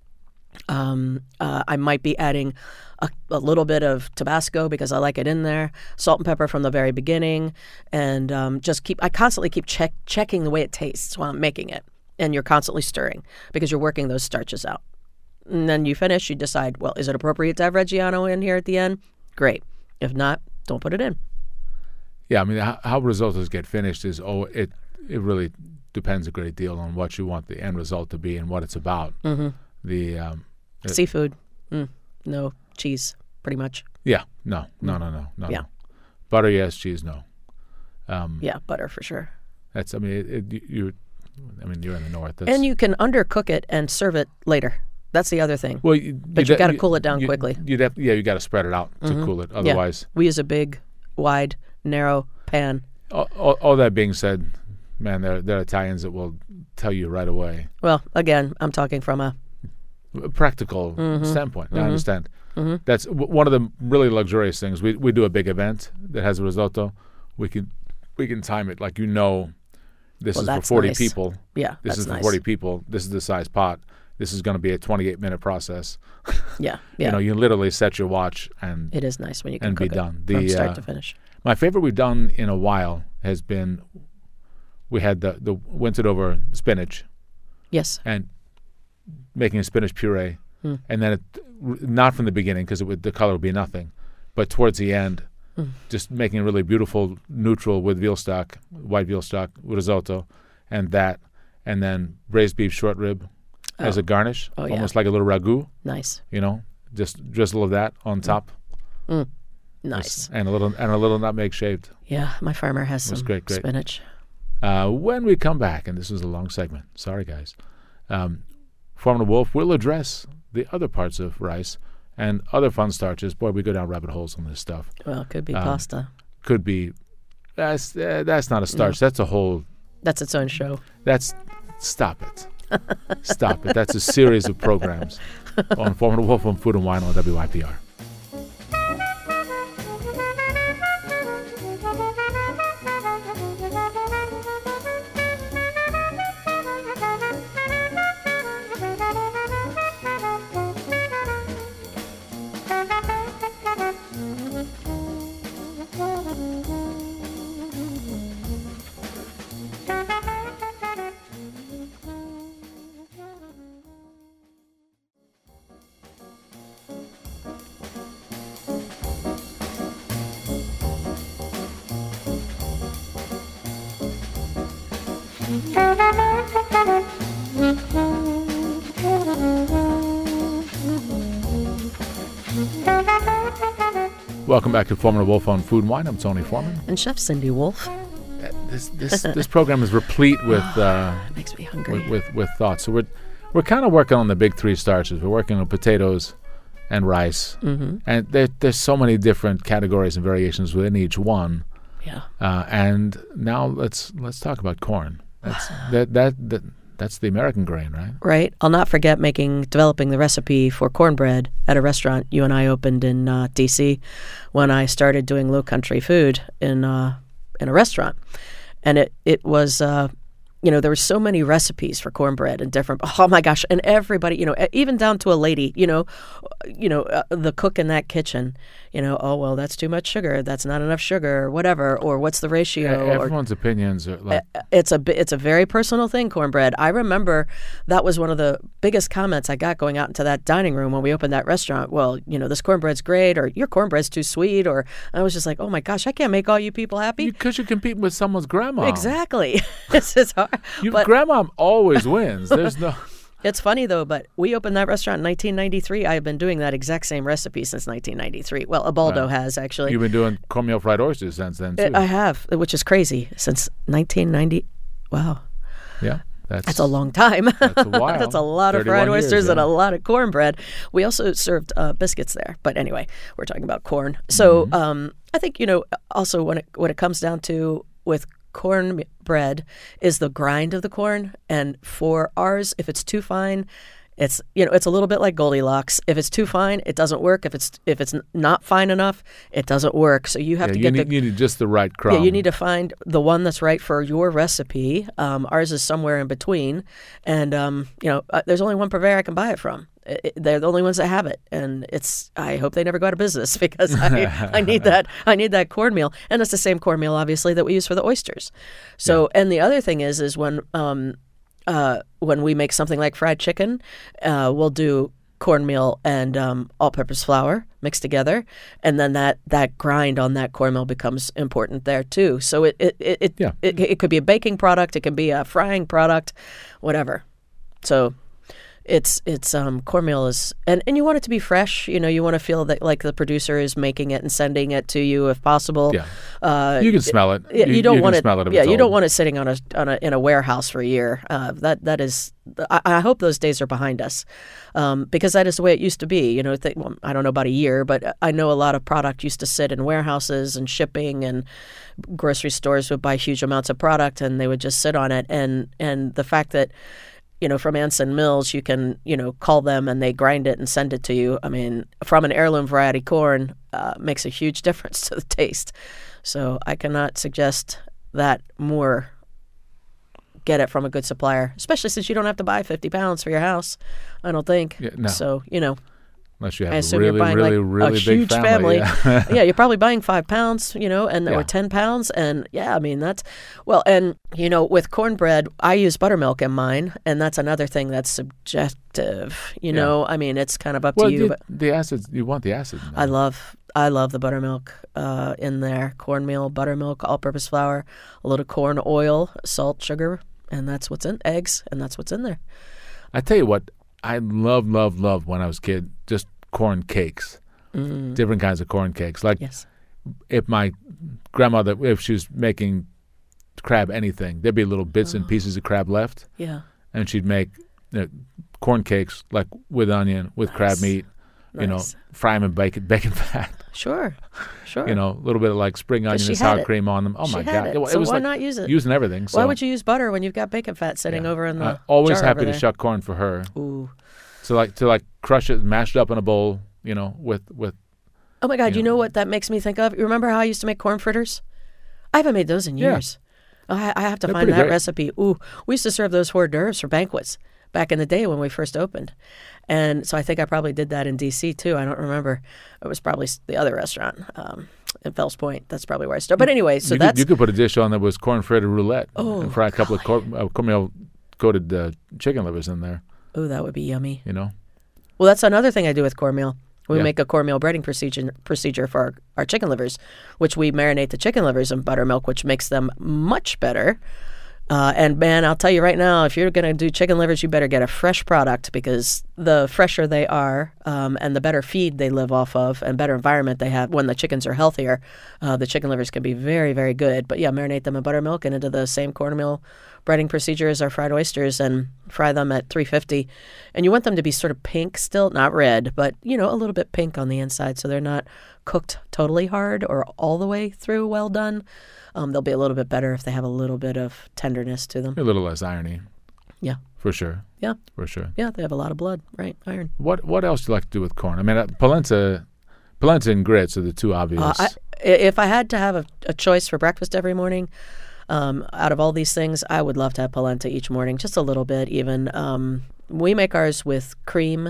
Um, uh, I might be adding a, a little bit of Tabasco because I like it in there. Salt and pepper from the very beginning, and um, just keep. I constantly keep check checking the way it tastes while I'm making it, and you're constantly stirring because you're working those starches out. And then you finish. You decide, well, is it appropriate to have Reggiano in here at the end? Great. If not, don't put it in. Yeah, I mean, how, how risottos get finished is oh, it it really depends a great deal on what you want the end result to be and what it's about. Mm-hmm. The um, it- Seafood, mm, no cheese, pretty much. yeah, no, no, no, no, no, Yeah. no. Butter, yes. Cheese, no. Um, Yeah, butter for sure. That's. I mean, it, it, you. I mean, you're in the north. That's, And you can undercook it and serve it later. That's the other thing. well, you, But you gotta cool it down you- quickly. You'd have, yeah, you got to spread it out to Mhm. cool it. Yeah. Otherwise, We use a big, wide, narrow pan. all, all, all that being said, man, there there are Italians that will tell you right away. Well, again, I'm talking from a A practical Mhm. standpoint. I Mhm. understand. Mhm. That's w- one of the really luxurious things. We we do a big event that has a risotto. We can we can time it like you know. This Well, is for that's forty nice. people. yeah. This that's is for nice. forty people. This is the size pot. This is going to be a twenty-eight minute process. Yeah, yeah. You know, you literally set your watch and It is nice when you can and be cook done. it from The, start uh, to finish. my favorite we've done in a while has been we had the the wintered over spinach Yes. and making a spinach puree, Hmm. and then it, r- not from the beginning because it would the color would be nothing, but towards the end, Mm. just making a really beautiful neutral with veal stock, white veal stock risotto, and that, and then braised beef short rib as Oh. a garnish, Oh, yeah. almost like a little ragu. Nice. You know, just drizzle of that on top, Nice. and a little and a little nutmeg shaved. Yeah, my farmer has was some great, great. spinach. Uh, when we come back, and this is a long segment, sorry guys, um, Foreman Wolf will address the other parts of rice and other fun starches. Boy, we go down rabbit holes on this stuff. Well, it could be Um, pasta. Could be, that's uh, that's not a starch. That's a whole. That's its own show. That's stop it, stop it. That's a series of programs on Foreman Wolf on Food and Wine on W I P R. Welcome back to Foreman and Wolf on Food and Wine. I'm Tony Foreman. And Chef Cindy Wolf. Uh, This this this program is replete with uh, It makes me hungry. with, with with thoughts. So we're we're kind of working on the big three starches. We're working on potatoes and rice, Mm-hmm. and there, there's so many different categories and variations within each one. Yeah. Uh, and now let's let's talk about corn. That's that, that that that's the American grain, right? Right. I'll not forget making, developing the recipe for cornbread at a restaurant you and I opened in uh, D C when I started doing low country food in uh, in a restaurant. And it, it was, uh, you know, there were so many recipes for cornbread and different, oh my gosh. And everybody, you know, even down to a lady, you know, you know, uh, the cook in that kitchen, you know, oh, well, that's too much sugar. That's not enough sugar or whatever. Or what's the ratio? E- Everyone's opinions are like, Or, it's a, bi- it's a very personal thing, cornbread. I remember that was one of the biggest comments I got going out into that dining room when we opened that restaurant. Well, you know, this cornbread's great, or your cornbread's too sweet. Or I was just like, oh my gosh, I can't make all you people happy. because you, are competing with someone's grandma. Exactly. This is hard. You, But grandma always wins. There's no. it's funny though, but we opened that restaurant in nineteen ninety-three. I've been doing that exact same recipe since nineteen ninety-three. Well, Abaldo Wow. has actually. You've been doing cornmeal fried oysters since then too. It- I have, which is crazy. Since nineteen ninety. Wow. yeah, that's That's a long time. That's a while. That's a lot of thirty-one fried years, oysters and yeah. a lot of cornbread. We also served uh, biscuits there. But anyway, we're talking about corn. So Mm-hmm. um, I think, you know, also when it, when it comes down to with cornbread is the grind of the corn. And for ours, if it's too fine, it's, you know, it's a little bit like Goldilocks. If it's too fine, it doesn't work. If it's if it's n- not fine enough, it doesn't work. So you have Yeah, to you get need, the you need just the right crumb. yeah, you need to find the one that's right for your recipe. Um, ours is somewhere in between, and um, you know, uh, there's only one purveyor I can buy it from. It, it- they're the only ones that have it, and it's. I hope they never go out of business because I, I need that. I need that cornmeal, and it's the same cornmeal, obviously, that we use for the oysters. So, and the other thing is, is when um, uh, when we make something like fried chicken, uh, we'll do cornmeal and um, all-purpose flour mixed together, and then that, that grind on that cornmeal becomes important there too. So it it it it, Yeah. it it could be a baking product, it can be a frying product, whatever. So it's it's um, cornmeal is and, and you want it to be fresh. You know, you want to feel that like the producer is making it and sending it to you if possible. Yeah. Uh, You can smell it. yeah, you, don't can want it. smell it if yeah, it's you don't old. want it sitting on a on a in a warehouse for a year. Uh, that that is. I, I hope those days are behind us, um, because that is the way it used to be. You know, th- well, I don't know about a year, but I know a lot of product used to sit in warehouses and shipping, and grocery stores would buy huge amounts of product and they would just sit on it. And and the fact that, you know, from Anson Mills, you can, you know, call them and they grind it and send it to you. I mean, from an heirloom variety corn uh, makes a huge difference to the taste. So I cannot suggest that more. Get it from a good supplier, especially since you don't have to buy fifty pounds for your house, I don't think. Yeah, no. So, you know, Unless you I have a assume really, you're buying really, like really a big huge family. family. Yeah, you're probably buying five pounds, you know, and Yeah. or ten pounds. And yeah, I mean, that's, well, and, you know, with cornbread, I use buttermilk in mine. And that's another thing that's subjective, you Yeah. know. I mean, it's kind of up well, to you. the, But the acids, you want the acid. in I there. love, I love the buttermilk uh, in there. Cornmeal, buttermilk, all-purpose flour, a little corn oil, salt, sugar, and that's what's in eggs, and that's what's in there. I tell you what, I love, love, love when I was a kid, just corn cakes, Mm. different kinds of corn cakes. Like Yes. if my grandmother, if she was making crab anything, there'd be little bits and pieces of crab left, Yeah. and she'd make you know, corn cakes like with onion, with crab Nice. meat, you know, Nice. fry them in bacon, bacon fat, Sure. Sure. you know, a little bit of like spring onion she and had sour it. cream on them. Oh She my had God. It. It, wa- it so was why like not use it? using everything. So Why would you use butter when you've got bacon fat sitting yeah. over in the I'm always jar happy over to there? shuck corn for her. Ooh. To like to like crush it, mash it up in a bowl, you know, with with Oh my God! You You know. know what that makes me think of? You remember how I used to make corn fritters? I haven't made those in Yeah. years. I, I have to They're find pretty that great. recipe. Ooh, we used to serve those hors d'oeuvres for banquets back in the day when we first opened, and so I think I probably did that in D C too. I don't remember. It was probably s- the other restaurant um, in Fells Point. That's probably where I started. But anyway, so you, that's could, you could put a dish on that was corn fritter roulette Oh, and fry a couple of cor- uh, cornmeal coated uh, chicken livers in there. oh, that would be yummy. You know, Well, that's another thing I do with cornmeal. We Yeah. make a cornmeal breading procedure procedure for our, our chicken livers, which we marinate the chicken livers in buttermilk, which makes them much better Uh, and man, I'll tell you right now, if you're going to do chicken livers, you better get a fresh product because the fresher they are um, and the better feed they live off of and better environment they have when the chickens are healthier, uh, the chicken livers can be very, very good. But yeah, marinate them in buttermilk and into the same cornmeal breading procedure as our fried oysters and fry them at three fifty. And you want them to be sort of pink still, not red, but, you know, a little bit pink on the inside so they're not cooked totally hard or all the way through well done. Um, they'll be a little bit better if they have a little bit of tenderness to them. A little less irony. Yeah. For sure. Yeah. For sure. Yeah, they have a lot of blood, right? Iron. What What else do you like to do with corn? I mean, uh, polenta, polenta and grits are the two obvious. Uh, I, if I had to have a, a choice for breakfast every morning, um, out of all these things, I would love to have polenta each morning, just a little bit even. Um, we make ours with cream,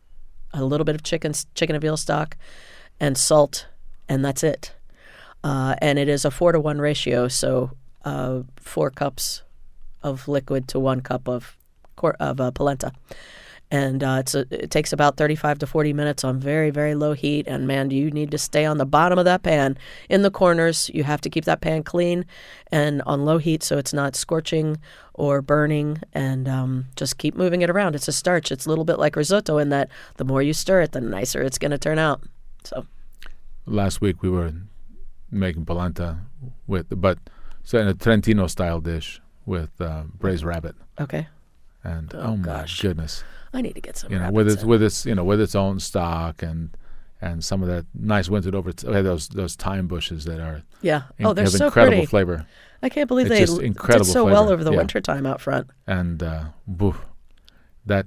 a little bit of chicken, chicken and veal stock, and salt, and that's it. Uh, and it is a four to one ratio, so uh, four cups of liquid to one cup of cor- of uh, polenta, and uh, it's a, it takes about thirty-five to forty minutes on very very low heat. And man, you need to stay on the bottom of that pan. In the corners, you have to keep that pan clean and on low heat so it's not scorching or burning. And um, just keep moving it around. It's a starch. It's a little bit like risotto in that the more you stir it, the nicer it's going to turn out. So last week we were making polenta with, but so in a Trentino style dish with uh, braised rabbit. Okay. And Oh, oh, my gosh. goodness, I need to get some. you know, rabbits with its in. with its you know with its own stock and and some of that nice wintered over t- uh, those those thyme bushes that are Yeah. in- Oh, they're have so incredible pretty. flavor. I can't believe It's they just l- incredible did so well flavor. over the Yeah. winter time out front. And uh, boo, that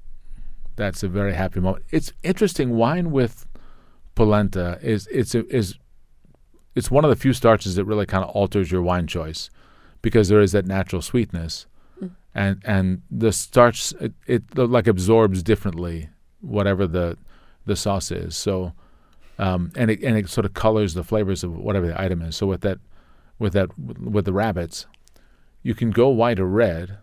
that's a very happy moment. It's interesting. Wine with polenta is it's a, is it's one of the few starches that really kind of alters your wine choice because there is that natural sweetness, Mm. and and the starch it, it like absorbs differently whatever the the sauce is. So, um, and it and it sort of colors the flavors of whatever the item is. So with that, with that with the rabbits, you can go white or red,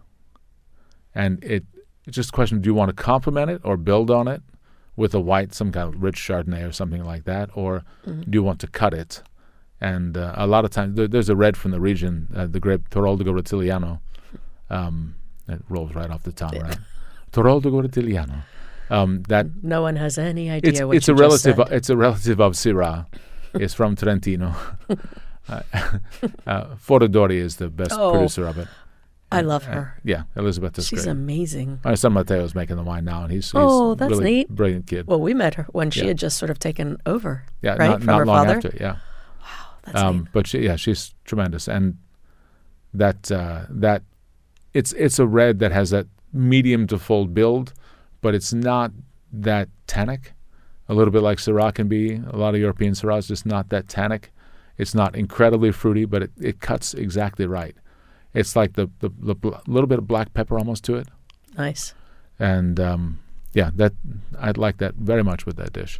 and it it's just a question: do you want to complement it or build on it with a white, some kind of rich Chardonnay or something like that, or Mhm. do you want to cut it? And uh, a lot of times there, there's a red from the region, uh, the grape Toroldigo Rotiliano. Um, it rolls right off the tongue, right? Toroldigo Rotiliano. Um, that No one has any idea it's what it's you a just relative. said. It's a relative of Syrah. It's from Trentino. uh, uh, Forodori is the best Oh, producer of it. I love Uh, her. yeah, Elizabeth is She's great. amazing. My son Mateo's making the wine now, and he's, he's Oh, that's really neat. brilliant kid. Well, we met her when she Yeah. had just sort of taken over, yeah, right, not, from not her long father. after. Yeah, That's um, neat. but she, yeah, she's tremendous, and that uh, that it's it's a red that has that medium to full build, but it's not that tannic. A little bit like Syrah can be. A lot of European Syrah is just not that tannic. It's not incredibly fruity, but it, it cuts exactly right. It's like the the, the bl- little bit of black pepper almost to it, Nice. and um, yeah, that I'd like that very much with that dish.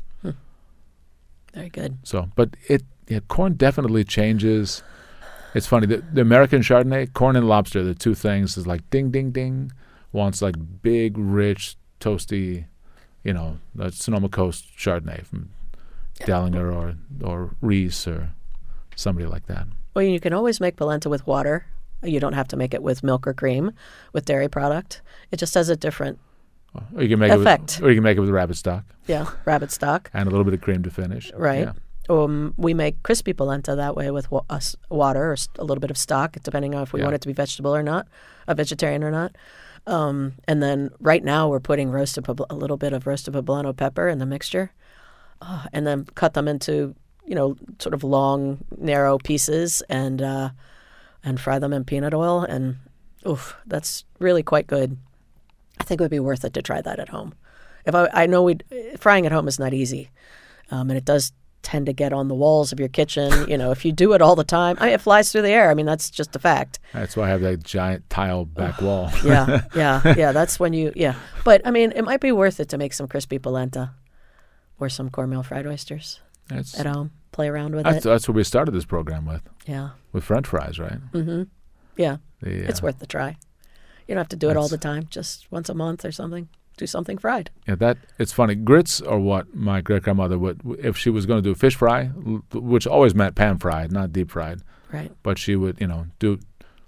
Very good. So, but it yeah, corn definitely changes. It's funny the, the American Chardonnay, corn and lobster, the two things is like ding ding ding. Wants like big, rich, toasty, you know, the Sonoma Coast Chardonnay from Dallinger or or Reese or somebody like that. Well, you can always make polenta with water. You don't have to make it with milk or cream, with dairy product. It just has a different, Or you can make Effect. it with, or you can make it with rabbit stock yeah, rabbit stock. and a little bit of cream to finish. Right. Yeah. Um, we make crispy polenta that way with wa- us water or s- a little bit of stock, depending on if we Yeah. want it to be vegetable or not, a vegetarian or not. Um, and then right now we're putting roasted pobl- a little bit of roasted poblano pepper in the mixture, uh, and then cut them into you know sort of long, narrow pieces and uh, and fry them in peanut oil. And oof, that's really quite good. I think it would be worth it to try that at home. If I, I know we frying at home is not easy, um, and it does tend to get on the walls of your kitchen. You know, if you do it all the time, I mean, it flies through the air. I mean, that's just a fact. That's why I have that giant tile back wall. Yeah, yeah, yeah. That's when you, yeah. But I mean, it might be worth it to make some crispy polenta or some cornmeal fried oysters That's at home. Play around with that's, it. that's what we started this program with, Yeah, with French fries, right? mm-hmm. Yeah, The, uh, it's worth the try. You don't have to do it all the That's- time. Just once a month or something. Do something fried. Yeah, that it's funny. Grits are what my great grandmother would, if she was going to do a fish fry, l- which always meant pan fried, not deep fried. Right. But she would, you know, do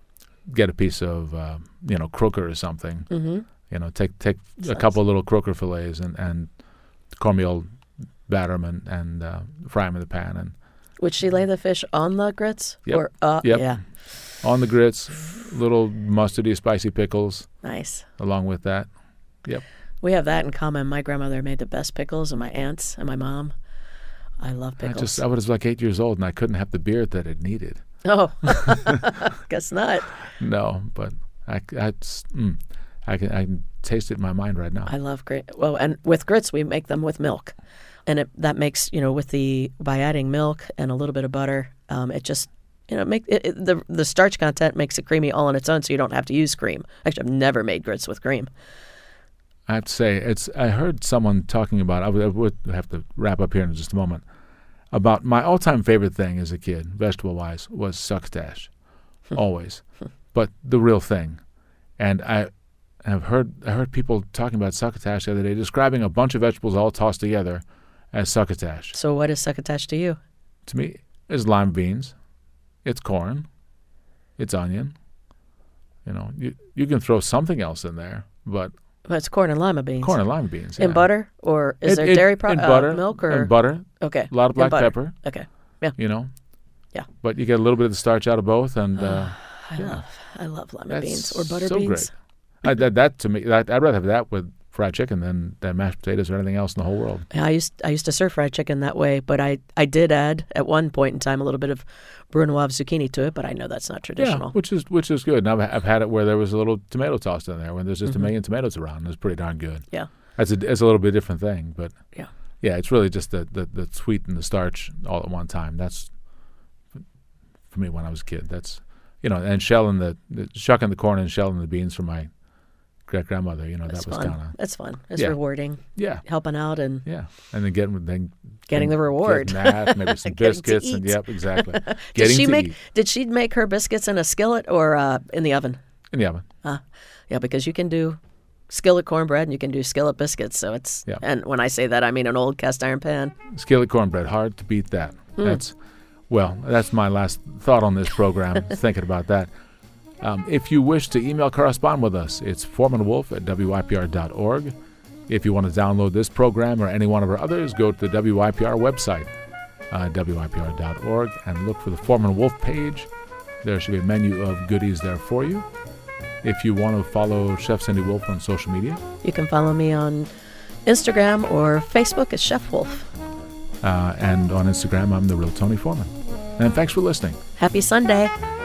get a piece of uh, you know croaker or something. Mm-hmm. You know, take take a Sounds- couple of little croaker fillets and and cornmeal, batter them and and uh, fry them in the pan and Would she lay the fish on the grits? Yep. Or, uh, Yep. Yeah. on the grits, little mustardy, spicy pickles Nice. along with that. We have that in common. My grandmother made the best pickles, and my aunts and my mom. I love I pickles. just I was like eight years old and I couldn't have the beard that it needed. Oh, guess not. No, but I I, it's, mm, I can I can taste it in my mind right now. I love grit. Well, and with grits, we make them with milk, and it that makes you know with the by adding milk and a little bit of butter, um, it just you know make it, it, the the starch content makes it creamy all on its own, so you don't have to use cream. Actually, I've never made grits with cream. I have to say, it's. I heard someone talking about. I would, I would have to wrap up here in just a moment. About my all-time favorite thing as a kid, vegetable-wise, was succotash, always, but the real thing. And I have heard. I heard people talking about succotash the other day, describing a bunch of vegetables all tossed together as succotash. So, what is succotash to you? To me, it's lima beans, it's corn, it's onion. You know, you you can throw something else in there, but Well, it's corn and lima beans. corn and lima beans. In yeah. butter, or is It- there it- dairy pro- in uh, butter, milk or and butter, okay? a lot of In black butter. pepper. Okay. You know. Yeah. But you get a little bit of the starch out of both, and uh, I Yeah. love I love lima that's beans or butter so beans. great. I, that, that to me, that, I'd rather have that with fried chicken than, than mashed potatoes or anything else in the whole world. Yeah, I used I used to serve fried chicken that way, but I, I did add at one point in time a little bit of brunoise zucchini to it, but I know that's not traditional. Yeah, which is which is good. And I've, I've had it where there was a little tomato tossed in there when there's just Mhm. a million tomatoes around. It's pretty darn good. Yeah. That's a it's a little bit different thing, but Yeah. yeah, it's really just the, the, the sweet and the starch all at one time. That's for me when I was a kid. That's you know, and shelling the, the shucking the corn and shelling the beans for my great grandmother. You know, It's that was fun. kind of It's fun. It's Yeah. rewarding. yeah, Helping out and yeah, and then getting then getting the reward. getting that, maybe some Getting to biscuits, and eat. yep, exactly. Did Getting she to make eat Did she make her biscuits in a skillet or uh, in the oven? in the oven. Yeah, because you can do skillet cornbread and you can do skillet biscuits. So it's Yeah. and when I say that, I mean an old cast iron pan. Skillet cornbread, hard to beat that. Hmm. That's well, that's my last thought on this program. Thinking about that. Um, if you wish to email correspond with us, it's foremanwolf at w i p r dot org. If you want to download this program or any one of our others, go to the W I P R website, uh, w i p r dot org, and look for the Foreman Wolf page. There should be a menu of goodies there for you. If you want to follow Chef Cindy Wolf on social media, You can follow me on Instagram or Facebook as Chef Wolf. uh, and on Instagram, I'm the real Tony Foreman. And thanks for listening. Happy Sunday.